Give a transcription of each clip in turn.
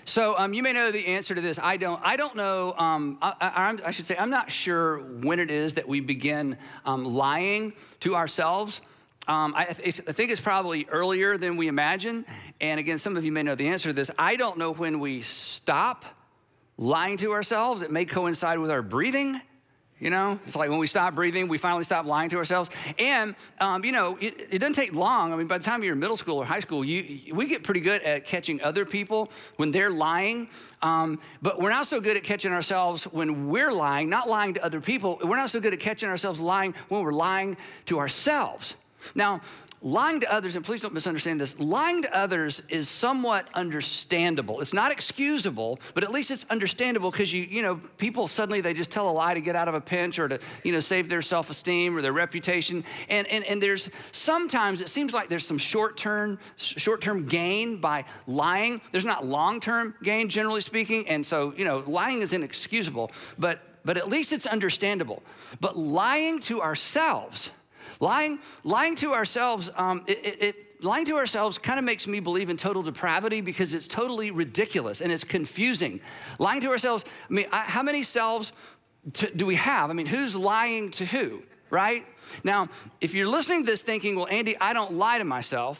So you may know the answer to this. I don't know. I should say I'm not sure when it is that we begin lying to ourselves. I think it's probably earlier than we imagine. And again, some of you may know the answer to this. I don't know when we stop lying to ourselves. It may coincide with our breathing. You know, it's like when we stop breathing, we finally stop lying to ourselves. And, you know, it doesn't take long. I mean, by the time you're in middle school or high school, we get pretty good at catching other people when they're lying. But we're not so good at catching ourselves when we're lying, not lying to other people. We're not so good at catching ourselves lying when we're lying to ourselves. Now, lying to others, and please don't misunderstand this, lying to others is somewhat understandable. It's not excusable, but at least it's understandable because you know, people suddenly they just tell a lie to get out of a pinch or to, you know, save their self-esteem or their reputation. And there's sometimes it seems like there's some short-term gain by lying. There's not long-term gain, generally speaking. And so, you know, lying is inexcusable, but at least it's understandable. But lying to ourselves, lying to ourselves, lying to ourselves kind of makes me believe in total depravity because it's totally ridiculous and it's confusing. Lying to ourselves, I mean, how many selves do we have? I mean, who's lying to who, right? Now, if you're listening to this thinking, well, Andy, I don't lie to myself,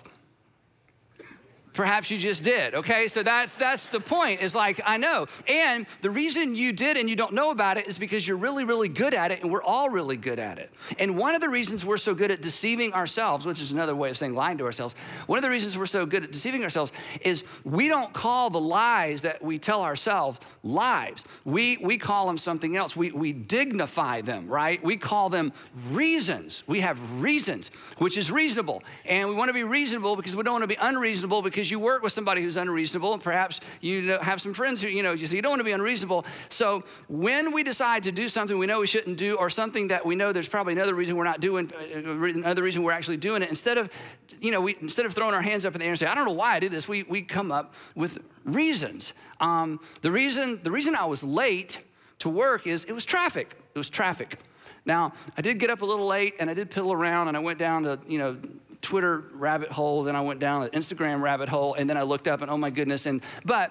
perhaps you just did, okay? So that's the point, is like, I know. And the reason you did and you don't know about it is because you're really, really good at it, and we're all really good at it. And one of the reasons we're so good at deceiving ourselves, which is another way of saying lying to ourselves, one of the reasons we're so good at deceiving ourselves is we don't call the lies that we tell ourselves lies. We call them something else. We dignify them, right? We call them reasons. We have reasons, which is reasonable. And we want to be reasonable because we don't want to be unreasonable because you work with somebody who's unreasonable, and perhaps you have some friends who, you know, you don't want to be unreasonable. So when we decide to do something we know we shouldn't do, or something that we know there's probably another reason we're not doing, another reason we're actually doing it, instead of throwing our hands up in the air and say, I don't know why I did this, we come up with reasons. The reason I was late to work is it was traffic. It was traffic. Now, I did get up a little late, and I did piddle around, and I went down to, you know, Twitter rabbit hole, then I went down an Instagram rabbit hole, and then I looked up and oh my goodness, but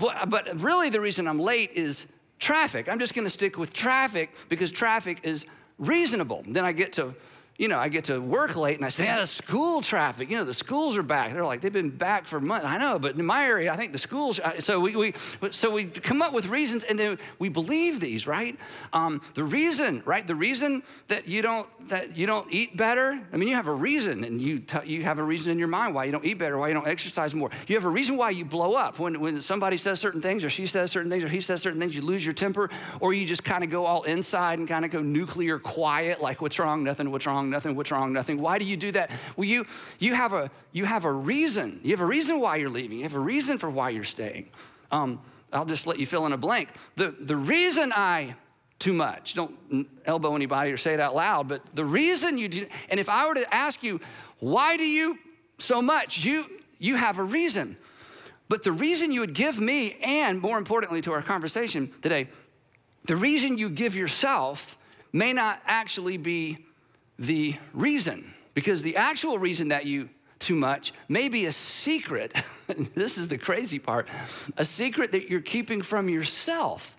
really the reason I'm late is traffic. I'm just gonna stick with traffic because traffic is reasonable. Then I get to work late and I say, yeah, the school traffic, you know, the schools are back. They're like, they've been back for months. I know, but in my area, I think the schools, so we come up with reasons, and then we believe these, right? The reason that you don't eat better, I mean, you have a reason, and you have a reason in your mind why you don't eat better, why you don't exercise more. You have a reason why you blow up. When somebody says certain things, or she says certain things, or he says certain things, you lose your temper, or you just kind of go all inside and kind of go nuclear quiet, like what's wrong, nothing, what's wrong, nothing, what's wrong, nothing. Why do you do that? Well, you have a reason. You have a reason why you're leaving. You have a reason for why you're staying. I'll just let you fill in a blank. The reason too much, don't elbow anybody or say it out loud, but the reason you do, and if I were to ask you, why do you so much? You have a reason. But the reason you would give me, and more importantly to our conversation today, the reason you give yourself may not actually be the reason, because the actual reason that you too much may be a secret. This is the crazy part, a secret that you're keeping from yourself.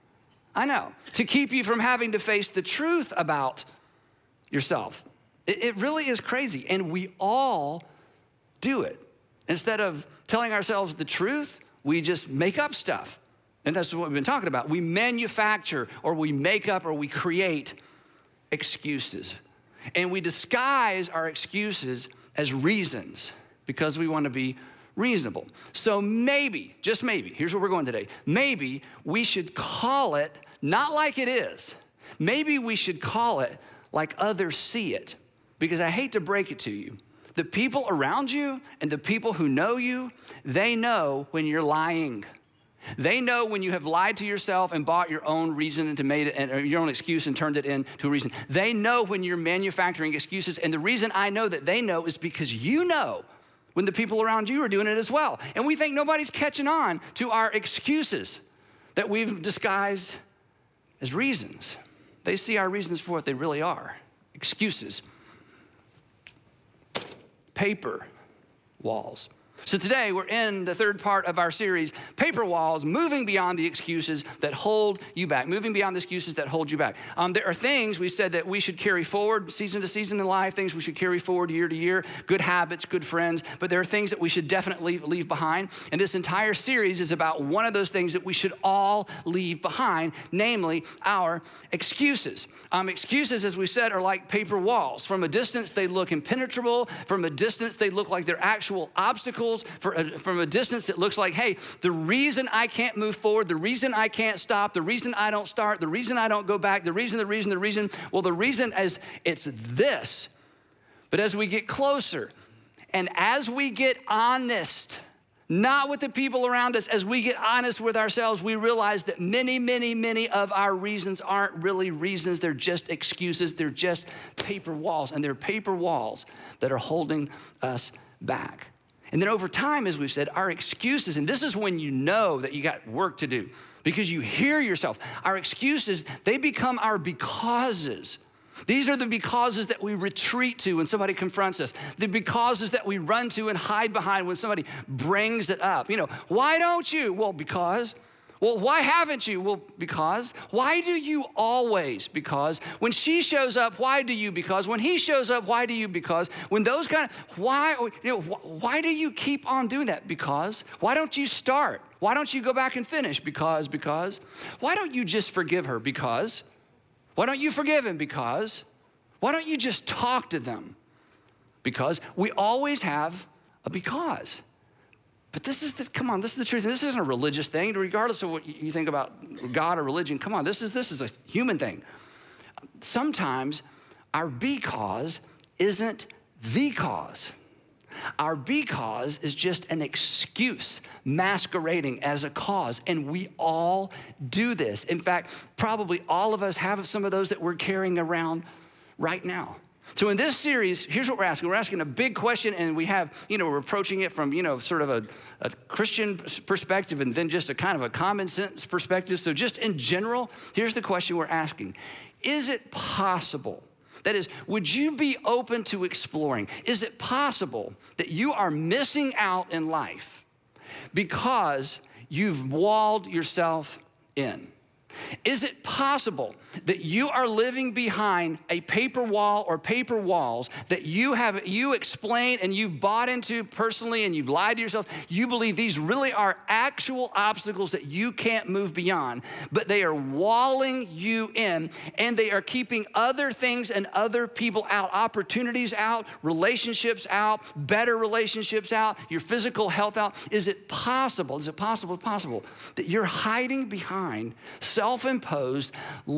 I know, to keep you from having to face the truth about yourself. It really is crazy, and we all do it. Instead of telling ourselves the truth, we just make up stuff. And that's what we've been talking about. We manufacture, or we make up, or we create excuses. And we disguise our excuses as reasons because we want to be reasonable. So maybe, just maybe, here's where we're going today. Maybe we should call it not like it is. Maybe we should call it like others see it. Because I hate to break it to you, the people around you and the people who know you, they know when you're lying. They know when you have lied to yourself and bought your own reason and made it your own excuse and turned it into a reason. They know when you're manufacturing excuses. And the reason I know that they know is because you know when the people around you are doing it as well. And we think nobody's catching on to our excuses that we've disguised as reasons. They see our reasons for what they really are, excuses. Paper walls. So today we're in the third part of our series, Paper Walls, moving beyond the excuses that hold you back, moving beyond the excuses that hold you back. There are things we said that we should carry forward season to season in life, things we should carry forward year to year, good habits, good friends, but there are things that we should definitely leave behind. And this entire series is about one of those things that we should all leave behind, namely our excuses. Excuses, as we said, are like paper walls. From a distance, they look impenetrable. From a distance, they look like they're actual obstacles. From a distance, it looks like, hey, the reason I can't move forward, the reason I can't stop, the reason I don't start, the reason I don't go back, the reason, well, the reason is it's this. But as we get closer and as we get honest, not with the people around us, as we get honest with ourselves, we realize that many of our reasons aren't really reasons. They're just excuses. They're just paper walls, and they're paper walls that are holding us back. And then over time, as we've said, our excuses, and this is when you know that you got work to do because you hear yourself. Our excuses, they become our becauses. These are the becauses that we retreat to when somebody confronts us, the becauses that we run to and hide behind when somebody brings it up. You know, why don't you? Well, because. Well, why haven't you? Well, because. Why do you always? Because. When she shows up, why do you? Because. When he shows up, why do you? Because. When those kind of, why, why do you keep on doing that? Because. Why don't you start? Why don't you go back and finish? Because. Why don't you just forgive her? Because. Why don't you forgive him? Because. Why don't you just talk to them? Because. We always have a because. But this is the truth. This isn't a religious thing, regardless of what you think about God or religion. Come on, this is a human thing. Sometimes our because isn't the cause. Our because is just an excuse masquerading as a cause, and we all do this. In fact, probably all of us have some of those that we're carrying around right now. So in this series, here's what we're asking. We're asking a big question, and we have, we're approaching it from, sort of a Christian perspective and then just a kind of a common sense perspective. So just in general, here's the question we're asking. Is it possible, that is, would you be open to exploring, is it possible that you are missing out in life because you've walled yourself in? Is it possible that you are living behind a paper wall or paper walls that you explain and you've bought into personally and you've lied to yourself? You believe these really are actual obstacles that you can't move beyond, but they are walling you in and they are keeping other things and other people out, opportunities out, relationships out, better relationships out, your physical health out. Is it possible that you're hiding behind self-imposed,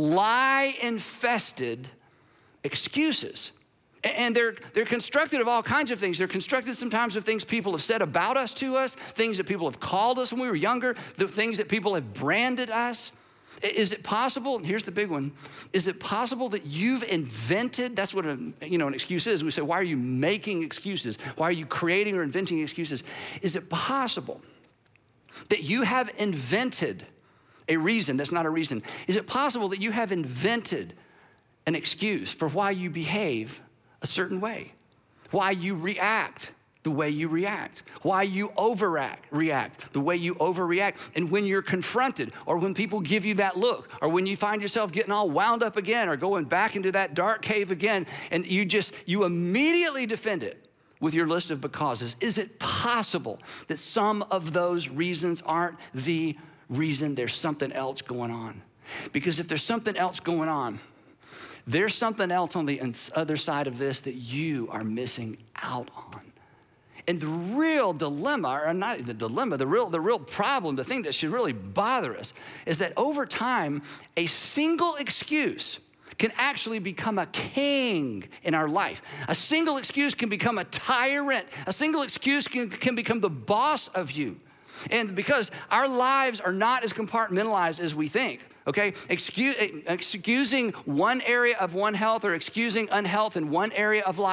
lie-infested excuses? And they're constructed of all kinds of things. They're constructed sometimes of things people have said about us to us, things that people have called us when we were younger, the things that people have branded us. Is it possible, and here's the big one, is it possible that you've invented, that's what an excuse is. We say, why are you making excuses? Why are you creating or inventing excuses? Is it possible that you have invented a reason that's not a reason? Is it possible that you have invented an excuse for why you behave a certain way, why you react the way you react, why you react the way you overreact? And when you're confronted, or when people give you that look, or when you find yourself getting all wound up again or going back into that dark cave again, and you immediately defend it with your list of becauses, is it possible that some of those reasons aren't the reason? There's something else going on? Because if there's something else going on, there's something else on the other side of this that you are missing out on. And the real dilemma, or not the dilemma, the real problem, the thing that should really bother us is that over time, a single excuse can actually become a king in our life. A single excuse can become a tyrant. A single excuse can become the boss of you. And because our lives are not as compartmentalized as we think, okay? Excusing one area of one health or excusing unhealth in one area of life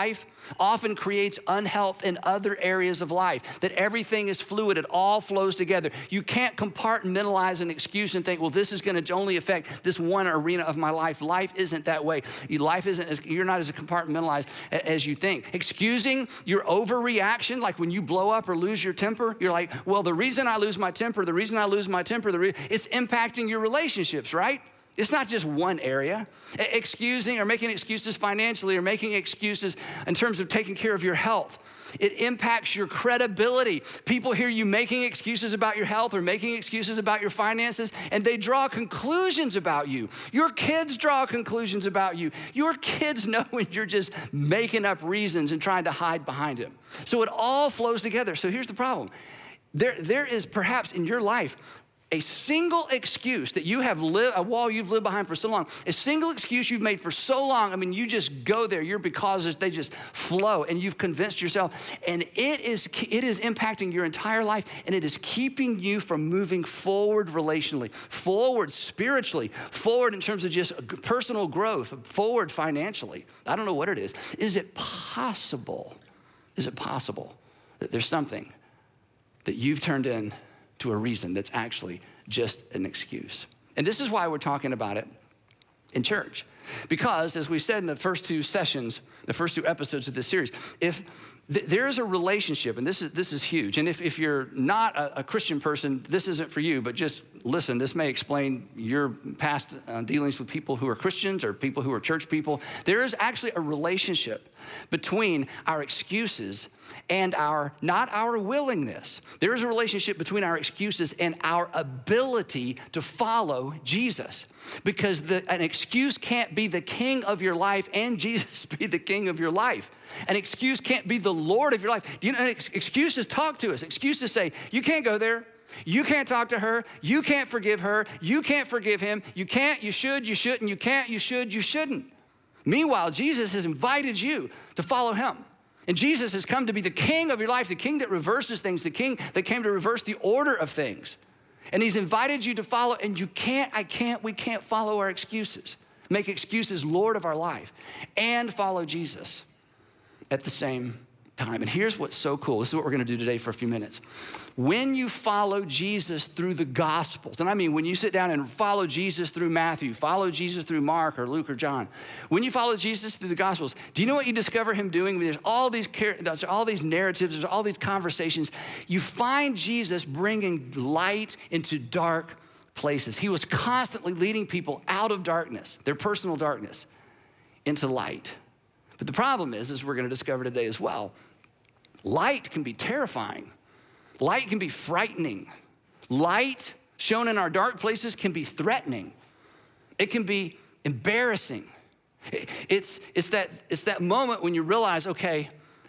often creates unhealth in other areas of life, that everything is fluid, it all flows together. You can't compartmentalize an excuse and think, well, this is gonna only affect this one arena of my life. Life isn't that way. You're not as compartmentalized as you think. Excusing your overreaction, like when you blow up or lose your temper, you're like, well, the reason I lose my temper, it's impacting your relationships, right? It's not just one area. Excusing or making excuses financially or making excuses in terms of taking care of your health. It impacts your credibility. People hear you making excuses about your health or making excuses about your finances, and they draw conclusions about you. Your kids draw conclusions about you. Your kids know when you're just making up reasons and trying to hide behind them. So it all flows together. So here's the problem. There is perhaps in your life a single excuse that you have lived, a wall you've lived behind for so long, a single excuse you've made for so long. I mean, you just go there, they just flow, and you've convinced yourself, and it is impacting your entire life, and it is keeping you from moving forward relationally, forward spiritually, forward in terms of just personal growth, forward financially. I don't know what it is. Is it possible that there's something that you've turned in to a reason that's actually just an excuse? And this is why we're talking about it in church. Because as we said in the first two sessions, the first two episodes of this series, if there is a relationship, and this is huge, and if you're not a Christian person, this isn't for you, but just listen, this may explain your past dealings with people who are Christians or people who are church people. There is actually a relationship between our excuses and not our willingness. There is a relationship between our excuses and our ability to follow Jesus. Because an excuse can't be the king of your life and Jesus be the king of your life. An excuse can't be the Lord of your life. You know, excuses talk to us. Excuses say, you can't go there. You can't talk to her. You can't forgive her. You can't forgive him. You can't, you should, you shouldn't. You can't, you should, you shouldn't. Meanwhile, Jesus has invited you to follow him. And Jesus has come to be the king of your life, the king that reverses things, the king that came to reverse the order of things. And he's invited you to follow, and we can't follow our excuses, make excuses Lord of our life, and follow Jesus at the same time. And here's what's so cool. This is what we're gonna do today for a few minutes. When you follow Jesus through the Gospels, and I mean when you sit down and follow Jesus through Matthew, follow Jesus through Mark or Luke or John, when you follow Jesus through the Gospels, do you know what you discover him doing? There's all these narratives, there's all these conversations. You find Jesus bringing light into dark places. He was constantly leading people out of darkness, their personal darkness, into light. But the problem is, as we're gonna discover today as well, light can be terrifying. Light can be frightening. Light shown in our dark places can be threatening. It can be embarrassing. It's that moment when you realize, okay,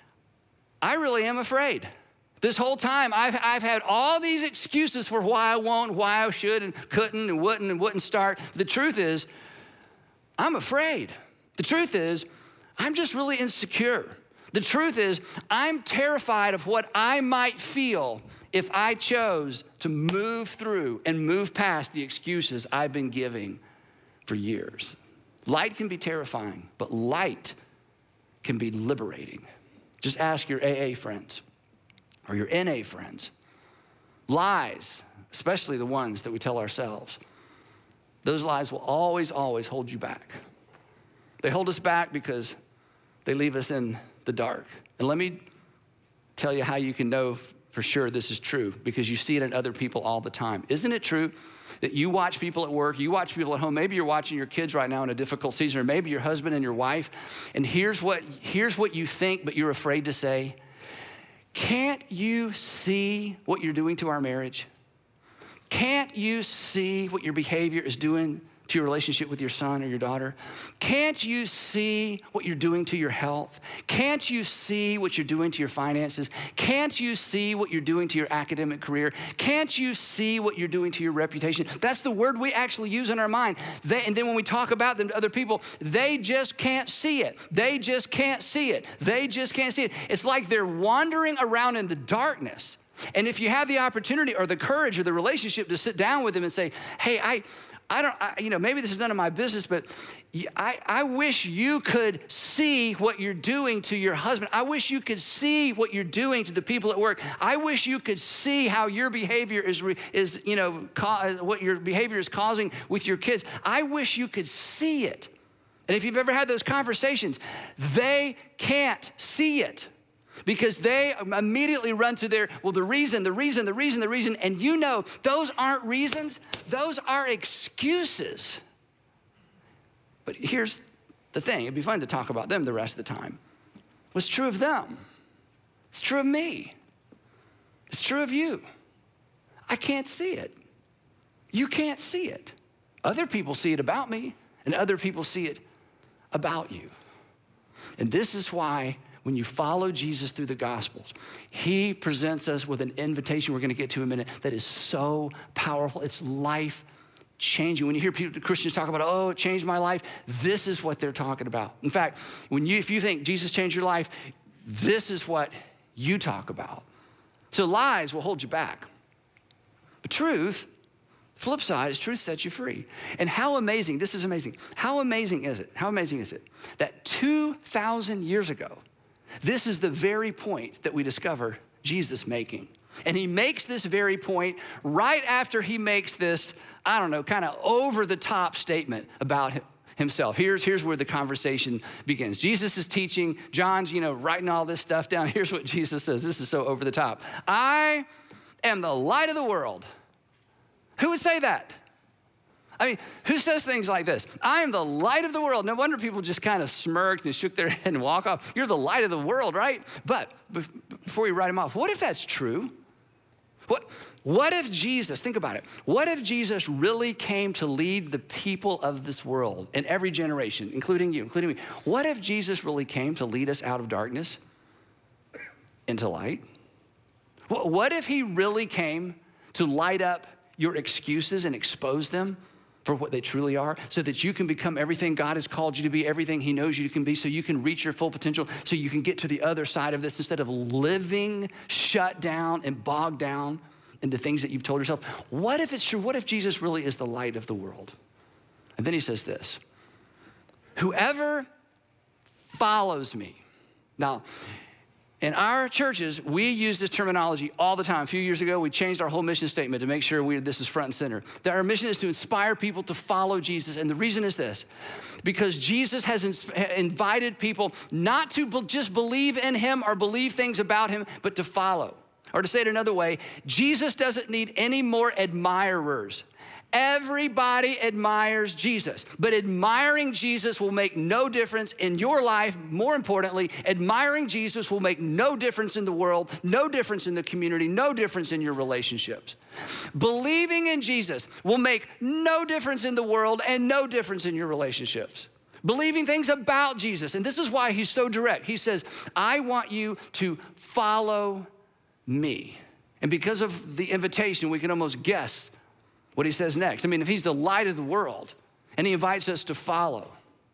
I really am afraid. This whole time, I've had all these excuses for why I won't, why I should and couldn't and wouldn't start. The truth is, I'm afraid. The truth is, I'm just really insecure. The truth is, I'm terrified of what I might feel if I chose to move through and move past the excuses I've been giving for years. Light can be terrifying, but light can be liberating. Just ask your AA friends or your NA friends. Lies, especially the ones that we tell ourselves, those lies will always, always hold you back. They hold us back because they leave us in the dark. And let me tell you how you can know for sure this is true, because you see it in other people all the time. Isn't it true that you watch people at work, you watch people at home, maybe you're watching your kids right now in a difficult season, or maybe your husband and your wife, and here's what you think, but you're afraid to say. Can't you see what you're doing to our marriage? Can't you see what your behavior is doing to your relationship with your son or your daughter? Can't you see what you're doing to your health? Can't you see what you're doing to your finances? Can't you see what you're doing to your academic career? Can't you see what you're doing to your reputation? That's the word we actually use in our mind. And then when we talk about them to other people, they just can't see it. They just can't see it. They just can't see it. It's like they're wandering around in the darkness. And if you have the opportunity or the courage or the relationship to sit down with them and say, hey, maybe this is none of my business, but I wish you could see what you're doing to your husband. I wish you could see what you're doing to the people at work. I wish you could see how your behavior what your behavior is causing with your kids. I wish you could see it. And if you've ever had those conversations, they can't see it because they immediately run to the reason. And you know, those aren't reasons, those are excuses. But here's the thing, it'd be fun to talk about them the rest of the time. What's true of them? It's true of me. It's true of you. I can't see it. You can't see it. Other people see it about me, and other people see it about you. And this is why when you follow Jesus through the Gospels, he presents us with an invitation we're gonna get to in a minute that is so powerful. It's life-changing. When you hear Christians talk about, it changed my life, this is what they're talking about. In fact, if you think Jesus changed your life, this is what you talk about. So lies will hold you back. But truth, flip side is truth sets you free. And how amazing, this is amazing. How amazing is it that 2,000 years ago, this is the very point that we discover Jesus making. And he makes this very point right after he makes this, kind of over the top statement about himself. Here's where the conversation begins. Jesus is teaching, John's, writing all this stuff down. Here's what Jesus says. This is so over the top. I am the light of the world. Who would say that? Who says things like this? I am the light of the world. No wonder people just kind of smirked and shook their head and walk off. You're the light of the world, right? But before we write him off, what if that's true? What if Jesus, think about it, what if Jesus really came to lead the people of this world in every generation, including you, including me? What if Jesus really came to lead us out of darkness into light? What if he really came to light up your excuses and expose them for what they truly are so that you can become everything God has called you to be, everything he knows you can be, so you can reach your full potential, so you can get to the other side of this instead of living shut down and bogged down into things that you've told yourself? What if it's true? What if Jesus really is the light of the world? And then he says this, whoever follows me. Now, in our churches, we use this terminology all the time. A few years ago, we changed our whole mission statement to make sure this is front and center. That our mission is to inspire people to follow Jesus. And the reason is this, because Jesus has invited people not to just believe in him or believe things about him, but to follow. Or to say it another way, Jesus doesn't need any more admirers. Everybody admires Jesus, but admiring Jesus will make no difference in your life. More importantly, admiring Jesus will make no difference in the world, no difference in the community, no difference in your relationships. Believing in Jesus will make no difference in the world and no difference in your relationships. Believing things about Jesus, and this is why he's so direct. He says, I want you to follow me. And because of the invitation, we can almost guess what he says next. If he's the light of the world and he invites us to follow.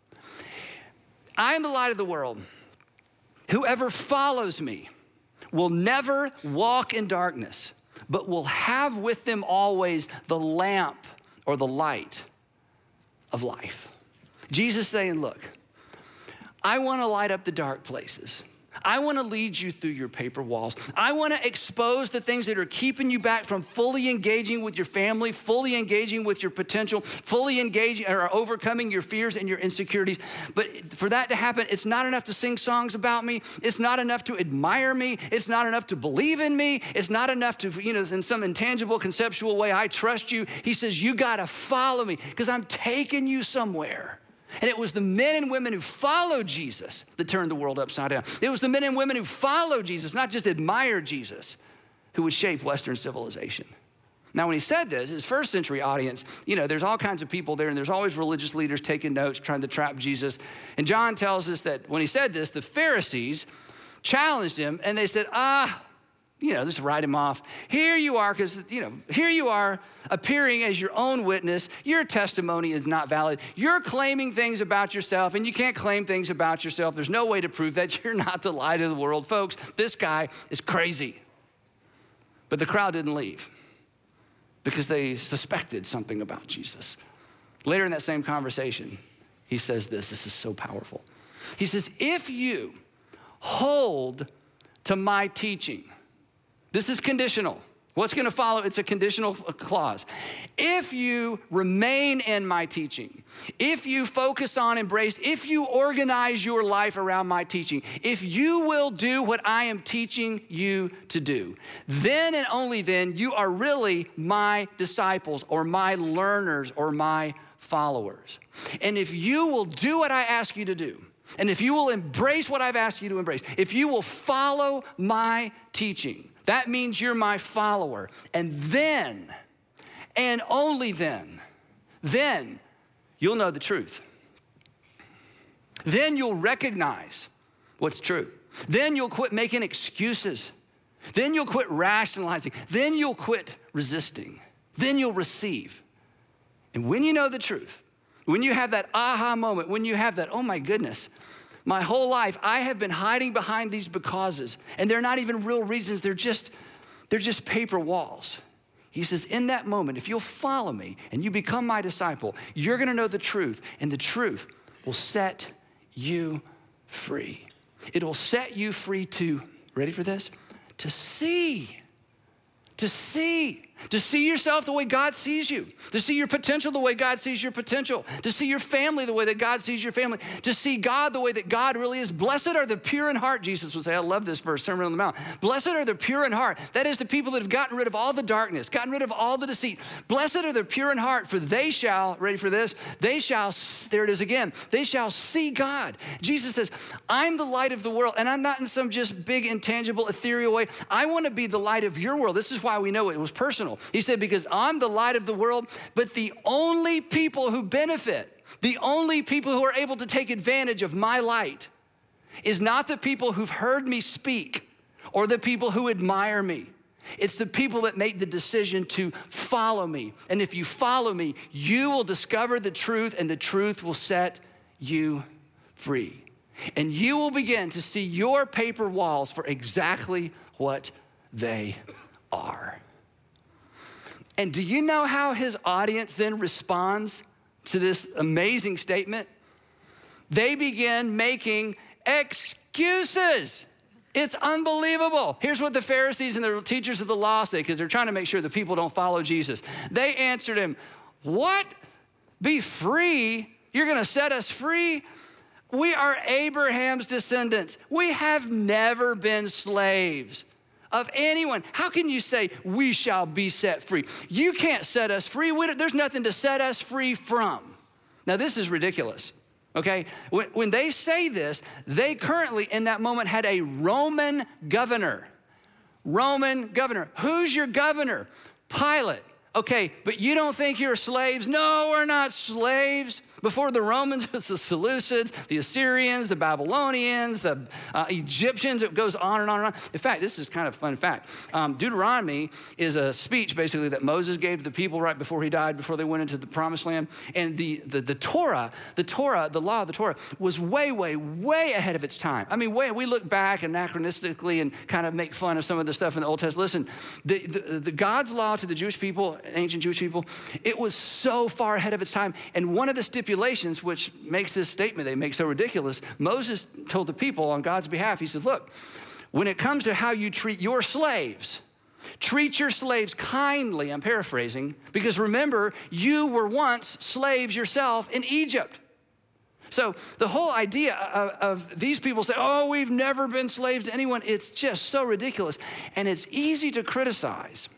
I am the light of the world. Whoever follows me will never walk in darkness, but will have with them always the lamp or the light of life. Jesus saying, look, I want to light up the dark places. I want to lead you through your paper walls. I want to expose the things that are keeping you back from fully engaging with your family, fully engaging with your potential, fully engaging or overcoming your fears and your insecurities. But for that to happen, it's not enough to sing songs about me. It's not enough to admire me. It's not enough to believe in me. It's not enough to, in some intangible, conceptual way, I trust you. He says, you got to follow me because I'm taking you somewhere. And it was the men and women who followed Jesus that turned the world upside down. It was the men and women who followed Jesus, not just admired Jesus, who would shape Western civilization. Now, when he said this, his first century audience, there's all kinds of people there, and there's always religious leaders taking notes, trying to trap Jesus. And John tells us that when he said this, the Pharisees challenged him, and they said, just write him off. Here you are, because, here you are appearing as your own witness. Your testimony is not valid. You're claiming things about yourself, and you can't claim things about yourself. There's no way to prove that you're not the light of the world. Folks, this guy is crazy. But the crowd didn't leave because they suspected something about Jesus. Later in that same conversation, he says this is so powerful. He says, if you hold to my teaching, this is conditional. What's gonna follow? It's a conditional clause. If you remain in my teaching, if you focus on, embrace, if you organize your life around my teaching, if you will do what I am teaching you to do, then and only then you are really my disciples or my learners or my followers. And if you will do what I ask you to do, and if you will embrace what I've asked you to embrace, if you will follow my teaching, that means you're my follower. And then, and only then you'll know the truth. Then you'll recognize what's true. Then you'll quit making excuses. Then you'll quit rationalizing. Then you'll quit resisting. Then you'll receive. And when you know the truth, when you have that aha moment, when you have that, oh my goodness, my whole life, I have been hiding behind these becauses, and they're not even real reasons, they're just paper walls. He says, in that moment, if you'll follow me and you become my disciple, you're gonna know the truth, and the truth will set you free. It'll set you free to, ready for this? To see yourself the way God sees you, to see your potential the way God sees your potential, to see your family the way that God sees your family, to see God the way that God really is. Blessed are the pure in heart, Jesus would say. I love this verse, Sermon on the Mount. Blessed are the pure in heart. That is the people that have gotten rid of all the darkness, gotten rid of all the deceit. Blessed are the pure in heart, for they shall, ready for this? They shall, there it is again, they shall see God. Jesus says, I'm the light of the world, and I'm not in some just big, intangible, ethereal way. I want to be the light of your world. This is why we know it was personal. He said, because I'm the light of the world, but the only people who benefit, the only people who are able to take advantage of my light is not the people who've heard me speak or the people who admire me. It's the people that make the decision to follow me. And if you follow me, you will discover the truth, and the truth will set you free. And you will begin to see your paper walls for exactly what they are. And do you know how his audience then responds to this amazing statement? They begin making excuses. It's unbelievable. Here's what the Pharisees and the teachers of the law say, because they're trying to make sure the people don't follow Jesus. They answered him, what? Be free? You're gonna set us free? We are Abraham's descendants. We have never been slaves of anyone. How can you say we shall be set free? You can't set us free. There's nothing to set us free from. Now this is ridiculous, okay? When they say this, they currently in that moment had a Roman governor. Roman governor. Who's your governor? Pilate. Okay, but you don't think you're slaves? No, we're not slaves. Before the Romans, it's the Seleucids, the Assyrians, the Babylonians, the Egyptians. It goes on and on and on. In fact, this is kind of a fun fact. Deuteronomy is a speech basically that Moses gave to the people right before he died, before they went into the promised land. And the Torah, the law of the Torah was way, way, way ahead of its time. I mean, we look back anachronistically and kind of make fun of some of the stuff in the Old Testament. Listen, the God's law to the Jewish people, ancient Jewish people, it was so far ahead of its time. And one of the stipulations, which makes this statement they make so ridiculous, Moses told the people on God's behalf, he said, look, when it comes to how you treat your slaves, treat your slaves kindly, I'm paraphrasing, because remember, you were once slaves yourself in Egypt. So the whole idea of these people say, oh, we've never been slaves to anyone, it's just so ridiculous. And it's easy to criticize,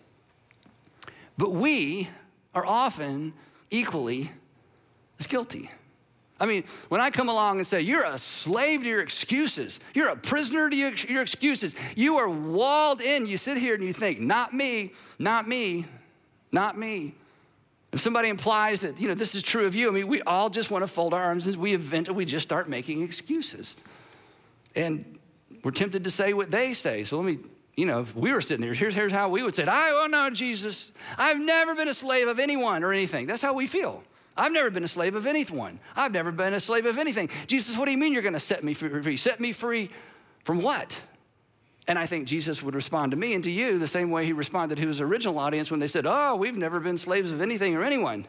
but we are often equally as guilty. I mean, when I come along and say, you're a slave to your excuses, you're a prisoner to your excuses, you are walled in, you sit here and you think, not me, not me, not me. If somebody implies that, this is true of you, I mean, we all just want to fold our arms and we just start making excuses. And we're tempted to say what they say. So let me, if we were sitting there, here's how we would say it. Oh no, Jesus, I've never been a slave of anyone or anything. That's how we feel. I've never been a slave of anyone. I've never been a slave of anything. Jesus, what do you mean you're gonna set me free? Set me free from what? And I think Jesus would respond to me and to you the same way he responded to his original audience when they said, oh, we've never been slaves of anything or anyone.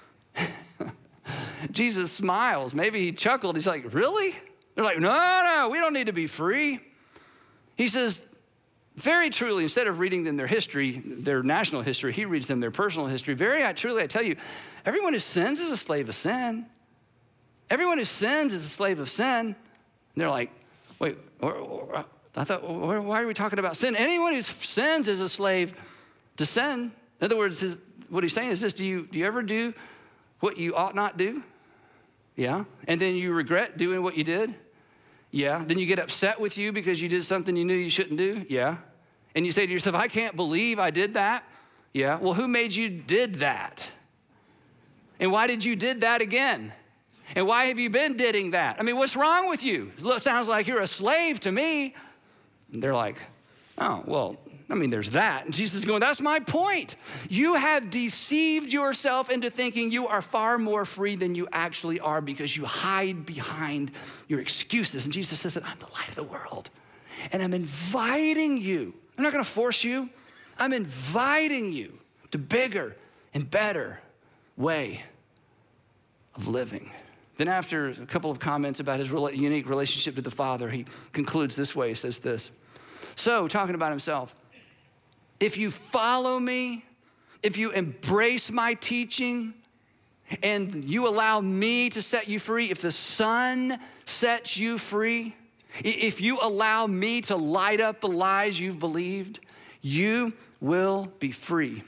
Jesus smiles. Maybe he chuckled. He's like, really? They're like, no, we don't need to be free. He says, very truly, instead of reading them their history, their national history, he reads them their personal history. Very truly, I tell you, everyone who sins is a slave of sin. Everyone who sins is a slave of sin. And they're like, wait, I thought, why are we talking about sin? Anyone who sins is a slave to sin. In other words, what he's saying is this: do you ever do what you ought not do? Yeah. And then you regret doing what you did? Yeah. Then you get upset with you because you did something you knew you shouldn't do? Yeah. And you say to yourself, I can't believe I did that? Yeah. Well, who made you did that? And why did you did that again? And why have you been didding that? I mean, what's wrong with you? It sounds like you're a slave to me. And they're like, oh, well, I mean, there's that. And Jesus is going, that's my point. You have deceived yourself into thinking you are far more free than you actually are because you hide behind your excuses. And Jesus says that I'm the light of the world. And I'm inviting you. I'm not going to force you. I'm inviting you to bigger and better way of living. Then after a couple of comments about his unique relationship to the Father, he concludes this way. He says this. So, talking about himself, if you follow me, if you embrace my teaching, and you allow me to set you free, if the Son sets you free, if you allow me to light up the lies you've believed, you will be free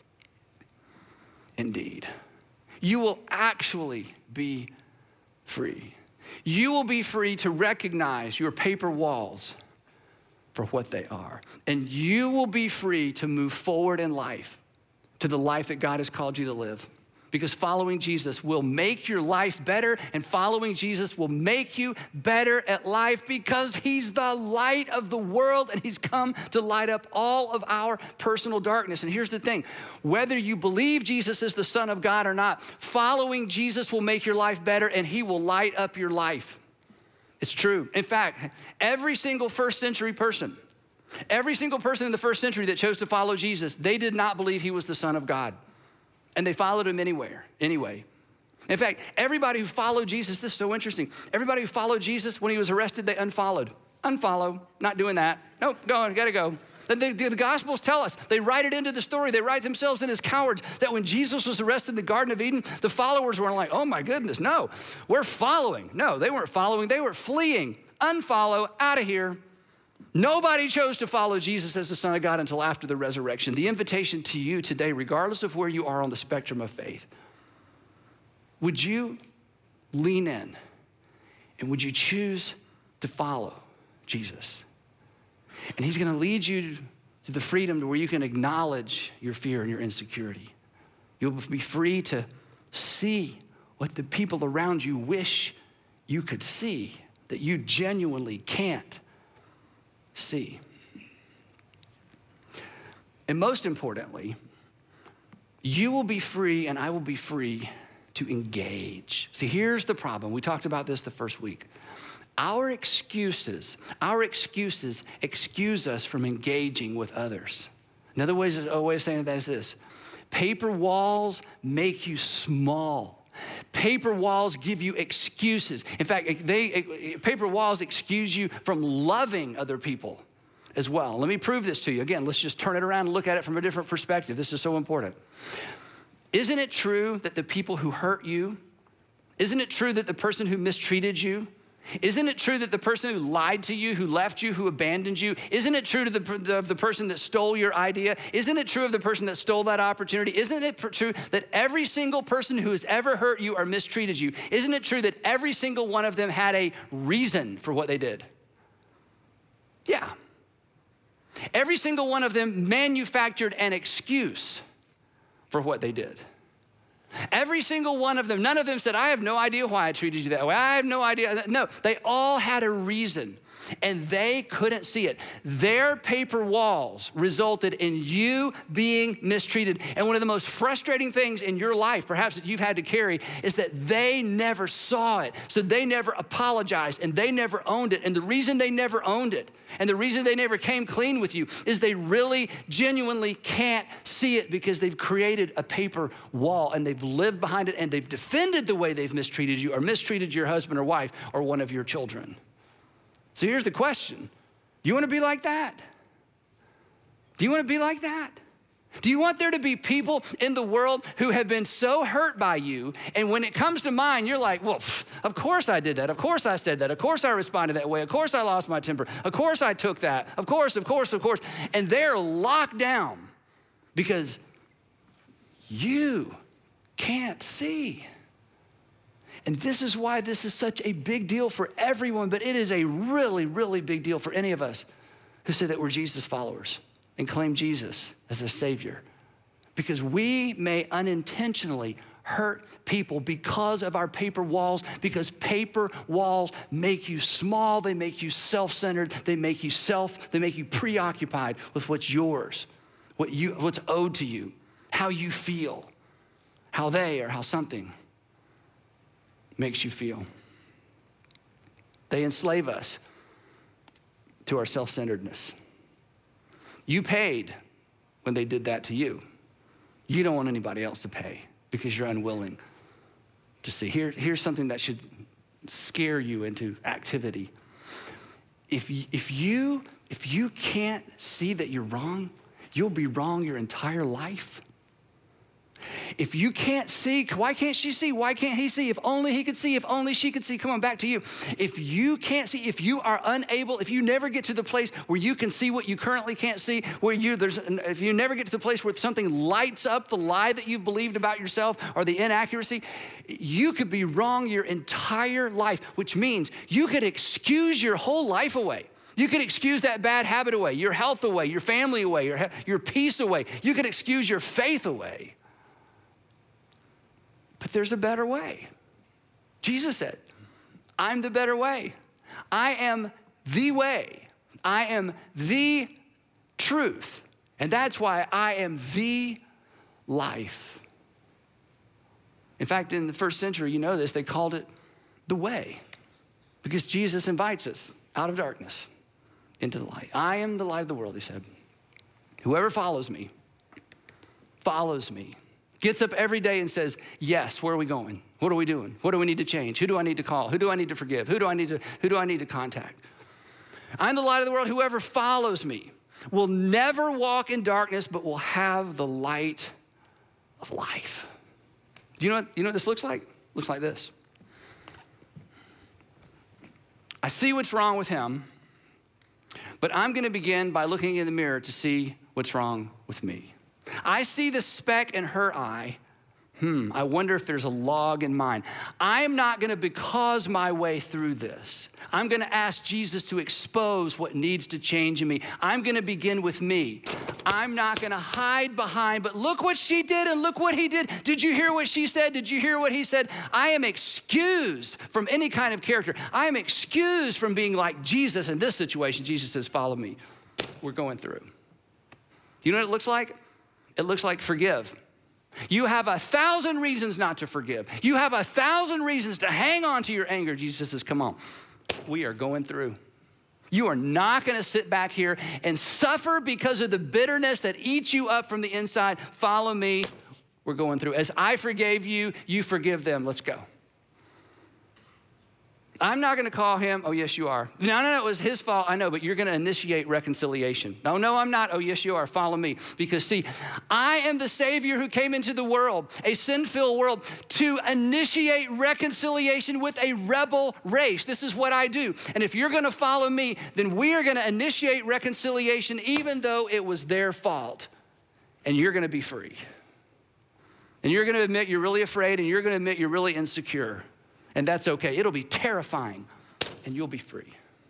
indeed. You will actually be free. You will be free to recognize your paper walls for what they are. And you will be free to move forward in life to the life that God has called you to live. Because following Jesus will make your life better, and following Jesus will make you better at life because he's the light of the world and he's come to light up all of our personal darkness. And here's the thing, whether you believe Jesus is the Son of God or not, following Jesus will make your life better and he will light up your life. It's true. In fact, every single first century person in the first century that chose to follow Jesus, they did not believe he was the Son of God. And they followed him anyway. In fact, everybody who followed Jesus, this is so interesting. Everybody who followed Jesus, when he was arrested, they unfollowed. Unfollow, not doing that. Nope, going, gotta go. The Gospels tell us, they write it into the story, they write themselves in as cowards, that when Jesus was arrested in the Garden of Eden, the followers were like, oh my goodness, no, we're following. No, they weren't following, they were fleeing. Unfollow, out of here. Nobody chose to follow Jesus as the Son of God until after the resurrection. The invitation to you today, regardless of where you are on the spectrum of faith, would you lean in and would you choose to follow Jesus? And he's gonna lead you to the freedom to where you can acknowledge your fear and your insecurity. You'll be free to see what the people around you wish you could see that you genuinely can't see. And most importantly, you will be free and I will be free to engage. See, here's the problem. We talked about this the first week. Our excuses excuse us from engaging with others. Another way of saying that is this: paper walls make you small. Paper walls give you excuses. In fact, paper walls excuse you from loving other people as well. Let me prove this to you. Again, let's just turn it around and look at it from a different perspective. This is so important. Isn't it true that the people who hurt you, isn't it true that the person who mistreated you, isn't it true that the person who lied to you, who left you, who abandoned you, isn't it true of the person that stole your idea? Isn't it true of the person that stole that opportunity? Isn't it true that every single person who has ever hurt you or mistreated you, isn't it true that every single one of them had a reason for what they did? Yeah. Every single one of them manufactured an excuse for what they did. Every single one of them, none of them said, I have no idea why I treated you that way. I have no idea. No, they all had a reason. and they couldn't see it. Their paper walls resulted in you being mistreated. And one of the most frustrating things in your life, perhaps that you've had to carry, is that they never saw it. So they never apologized and they never owned it. And the reason they never owned it and the reason they never came clean with you is they really genuinely can't see it because they've created a paper wall and they've lived behind it and they've defended the way they've mistreated you or mistreated your husband or wife or one of your children. So here's the question. You want to be like that? Do you want to be like that? Do you want there to be people in the world who have been so hurt by you, and when it comes to mine, you're like, well, of course I did that. Of course I said that. Of course I responded that way. Of course I lost my temper. Of course I took that. Of course. And they're locked down because you can't see. And this is why this is such a big deal for everyone, but it is a really, really big deal for any of us who say that we're Jesus followers and claim Jesus as their Savior. Because we may unintentionally hurt people because of our paper walls, because paper walls make you small, they make you self-centered, they make you preoccupied with what's yours, what's owed to you, how you feel, how they or how something makes you feel. They enslave us to our self-centeredness. You paid when they did that to you. You don't want anybody else to pay because you're unwilling to see. Here's something that should scare you into activity. If you can't see that you're wrong, you'll be wrong your entire life. If you can't see, why can't she see? Why can't he see? If only he could see, if only she could see. Come on, back to you. If you can't see, if you are unable, if you never get to the place where you can see what you currently can't see, if you never get to the place where something lights up the lie that you've believed about yourself or the inaccuracy, you could be wrong your entire life, which means you could excuse your whole life away. You could excuse that bad habit away, your health away, your family away, your peace away. You could excuse your faith away. But there's a better way. Jesus said, I'm the better way. I am the way. I am the truth. And that's why I am the life. In fact, in the first century, you know this, they called it the way because Jesus invites us out of darkness into the light. I am the light of the world, he said. Whoever follows me, gets up every day and says, yes, where are we going? What are we doing? What do we need to change? Who do I need to call? Who do I need to forgive? Who do I need to contact? I'm the light of the world. Whoever follows me will never walk in darkness, but will have the light of life. Do you know what this looks like? It looks like this. I see what's wrong with him, but I'm gonna begin by looking in the mirror to see what's wrong with me. I see the speck in her eye. I wonder if there's a log in mine. I'm not gonna because my way through this. I'm gonna ask Jesus to expose what needs to change in me. I'm gonna begin with me. I'm not gonna hide behind, but look what she did and look what he did. Did you hear what she said? Did you hear what he said? I am excused from any kind of character. I am excused from being like Jesus in this situation. Jesus says, follow me. We're going through. You know what it looks like? It looks like forgive. You have 1,000 reasons not to forgive. You have 1,000 reasons to hang on to your anger. Jesus says, come on, we are going through. You are not gonna sit back here and suffer because of the bitterness that eats you up from the inside. Follow me, we're going through. As I forgave you, you forgive them, let's go. I'm not gonna call him, oh yes you are. No, it was his fault, I know, but you're gonna initiate reconciliation. No, I'm not, oh yes you are, follow me. Because see, I am the Savior who came into the world, a sin-filled world, to initiate reconciliation with a rebel race. This is what I do. And if you're gonna follow me, then we are gonna initiate reconciliation even though it was their fault. And you're gonna be free. And you're gonna admit you're really afraid and you're gonna admit you're really insecure. And that's okay. It'll be terrifying and you'll be free.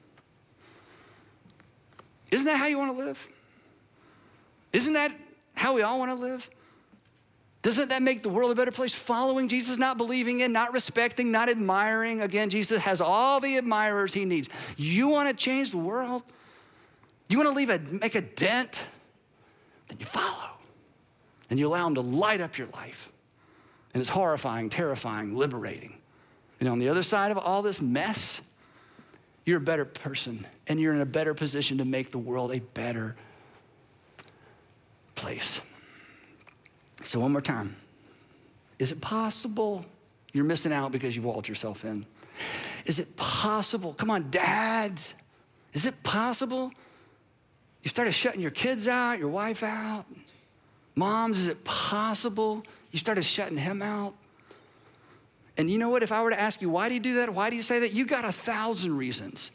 Isn't that how you want to live? Isn't that how we all want to live? Doesn't that make the world a better place? Following Jesus, not believing in, not respecting, not admiring. Again, Jesus has all the admirers he needs. You want to change the world? You want to make a dent? Then you follow. And you allow him to light up your life. And it's horrifying, terrifying, liberating. And on the other side of all this mess, you're a better person, and you're in a better position to make the world a better place. So one more time, is it possible you're missing out because you've walled yourself in? Is it possible, come on, dads, is it possible you started shutting your kids out, your wife out? Moms, is it possible you started shutting him out? And you know what, if I were to ask you, why do you do that? Why do you say that? You got 1,000 reasons.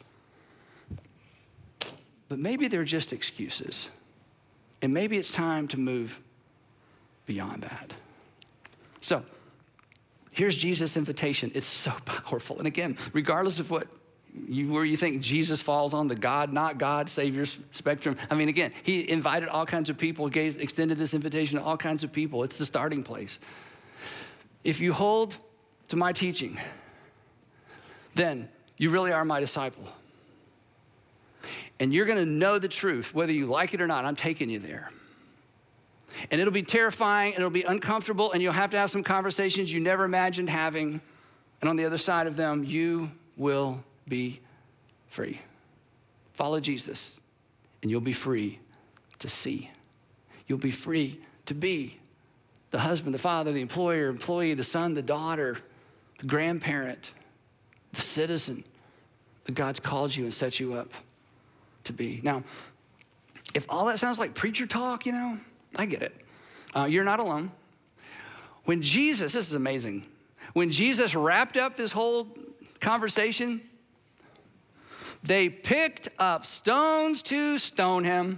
But maybe they're just excuses. And maybe it's time to move beyond that. So here's Jesus' invitation. It's so powerful. And again, regardless of where you think Jesus falls on the God, not God, Savior spectrum. I mean, again, he invited all kinds of people, extended this invitation to all kinds of people. It's the starting place. If you hold to my teaching, then you really are my disciple. And you're gonna know the truth, whether you like it or not. I'm taking you there. And it'll be terrifying, and it'll be uncomfortable, and you'll have to have some conversations you never imagined having. And on the other side of them, you will be free. Follow Jesus, and you'll be free to see. You'll be free to be the husband, the father, the employer, employee, the son, the daughter, the grandparent, the citizen that God's called you and set you up to be. Now, if all that sounds like preacher talk, I get it. You're not alone. When Jesus, this is amazing. When Jesus wrapped up this whole conversation, they picked up stones to stone him.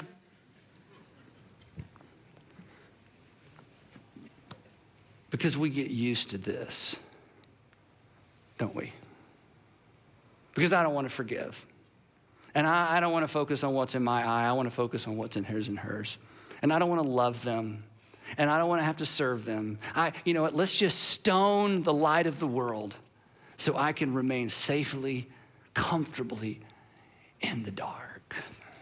Because we get used to this, don't we? Because I don't want to forgive. And I don't want to focus on what's in my eye. I want to focus on what's in his and hers. And I don't want to love them. And I don't want to have to serve them. You know what? Let's just stone the light of the world so I can remain safely, comfortably in the dark.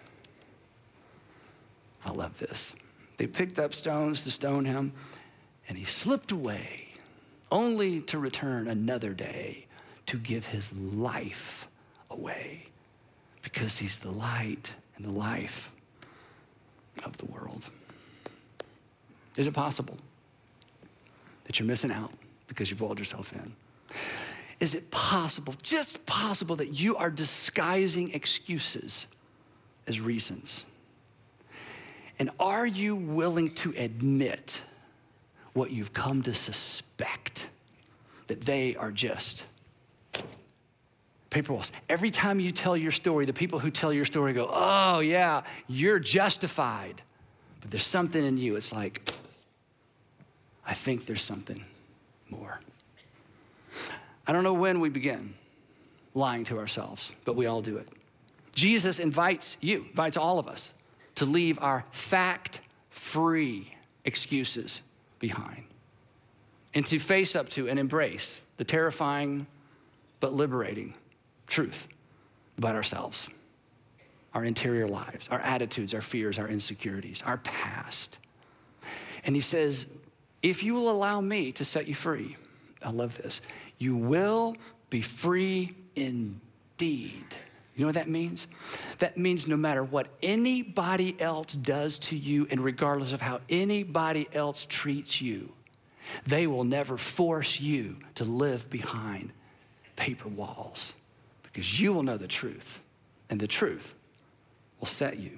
I love this. They picked up stones to stone him, and he slipped away, only to return another day to give his life away, because he's the light and the life of the world. Is it possible that you're missing out because you've walled yourself in? Is it possible, just possible, that you are disguising excuses as reasons? And are you willing to admit what you've come to suspect, that they are just paper walls? Every time you tell your story, the people who tell your story go, oh yeah, you're justified. But there's something in you, it's like, I think there's something more. I don't know when we begin lying to ourselves, but we all do it. Jesus invites all of us to leave our fact-free excuses behind and to face up to and embrace the terrifying but liberating truth about ourselves, our interior lives, our attitudes, our fears, our insecurities, our past. And he says, if you will allow me to set you free, I love this, you will be free indeed. You know what that means? That means no matter what anybody else does to you, and regardless of how anybody else treats you, they will never force you to live behind paper walls, because you will know the truth, and the truth will set you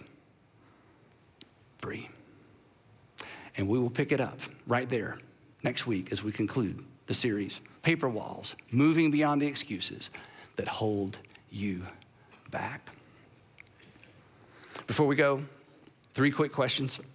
free. And we will pick it up right there next week as we conclude the series, Paper Walls, moving beyond the excuses that hold you back. Before we go, 3 quick questions.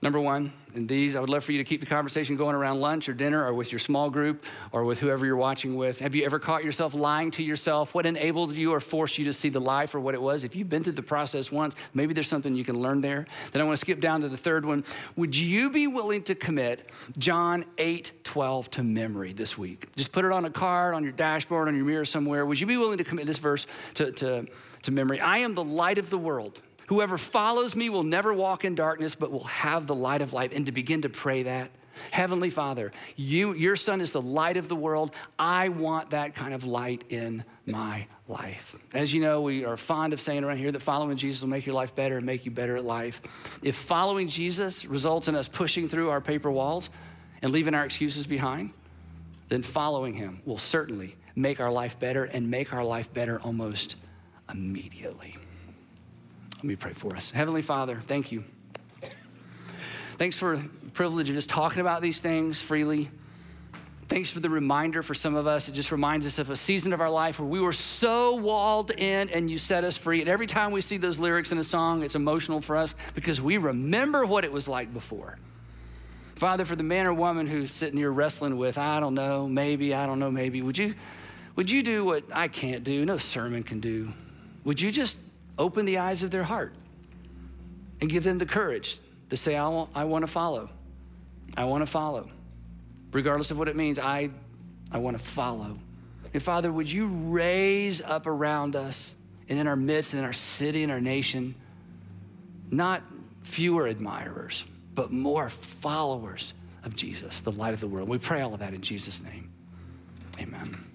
Number one, and these, I would love for you to keep the conversation going around lunch or dinner or with your small group or with whoever you're watching with. Have you ever caught yourself lying to yourself? What enabled you or forced you to see the lie for what it was? If you've been through the process once, maybe there's something you can learn there. Then I want to skip down to the third one. Would you be willing to commit John 8:12 to memory this week? Just put it on a card, on your dashboard, on your mirror somewhere. Would you be willing to commit this verse to memory? I am the light of the world. Whoever follows me will never walk in darkness, but will have the light of life. And to begin to pray that, Heavenly Father, your Son is the light of the world. I want that kind of light in my life. As you know, we are fond of saying around here that following Jesus will make your life better and make you better at life. If following Jesus results in us pushing through our paper walls and leaving our excuses behind, then following him will certainly make our life better and make our life better almost immediately. Let me pray for us. Heavenly Father, thank you. Thanks for the privilege of just talking about these things freely. Thanks for the reminder for some of us. It just reminds us of a season of our life where we were so walled in and you set us free. And every time we see those lyrics in a song, it's emotional for us because we remember what it was like before. Father, for the man or woman who's sitting here wrestling with, I don't know, maybe, would you do what I can't do, no sermon can do? Would you just open the eyes of their heart and give them the courage to say, I want to follow. I want to follow. Regardless of what it means, I want to follow. And Father, would you raise up around us and in our midst and in our city and our nation, not fewer admirers, but more followers of Jesus, the light of the world. We pray all of that in Jesus' name. Amen.